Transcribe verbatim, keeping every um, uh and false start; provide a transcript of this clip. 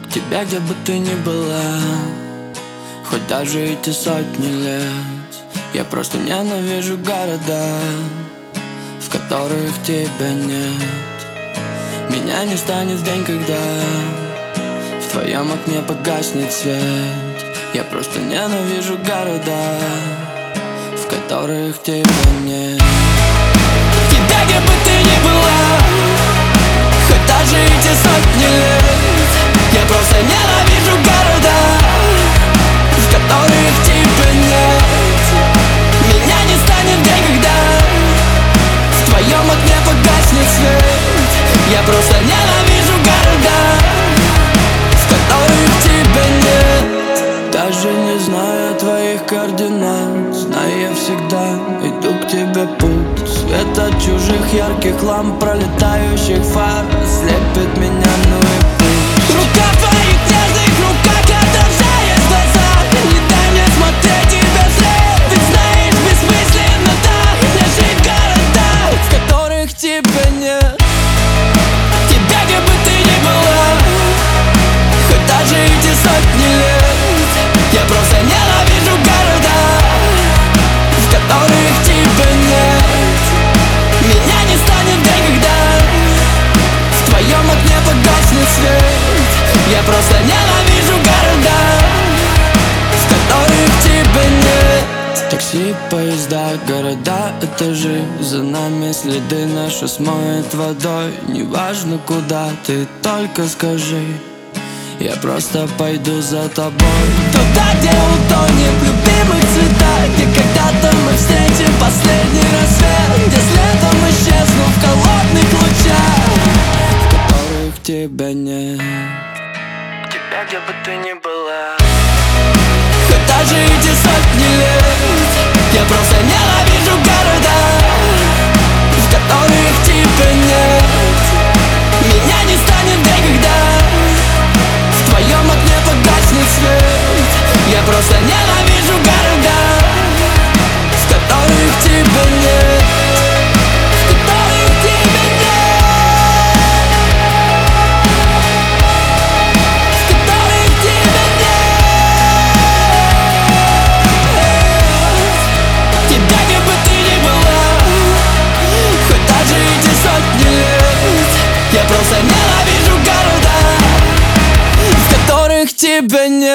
Тебя, где бы ты ни была, хоть даже эти сотни лет, я просто ненавижу города, в которых тебя нет. Меня не станет в день, когда в твоем окне погаснет свет. Я просто ненавижу города, в которых тебя нет. Тебя, где бы ты ни была, хоть даже эти сотни лет, я просто ненавижу города, в которых тебя нет. Меня не станет в день, когда в твоем окне погаснет свет. Я просто ненавижу города, в которых тебя нет. Даже не зная твоих координат, знаю, я всегда иду к тебе путь. Свет от чужих ярких ламп, пролетающих фар слепит меня, ну и пусть. Рука в твоих нежных руках, отражаясь в глазах, не дай мне смотреть тебе вслед. Ведь знаешь, бессмысленно так не жить в городах, в которых тебя нет. Тебя, где бы ты ни была, хоть даже эти сотни лет, я просто ненавижу города, в которых тебя нет. Меня не станет в день, когда в твоем окне погаснет свет. Я просто ненавижу города, в которых тебя нет. Такси, поезда, города, этажи, за нами следы наши смоет водой. Неважно куда, ты только скажи, я просто пойду за тобой. Туда, где утонем в любимых цветах, где когда-то мы встретим последний рассвет, где следом исчезну в холодных лучах, в которых тебя нет. Тебя, где бы ты ни была, хоть даже эти сотни лет, я просто ненавижу города, в которых тебя нет. Меня не станет в день, когда в твоем окне погаснет свет. Я просто ненавижу города, в которых тебя нет. В которых тебя нет. В которых тебя нет. Тебя, где бы ты ни была, хоть даже эти сотни лет, я просто ненавижу города, в которых тебя нет.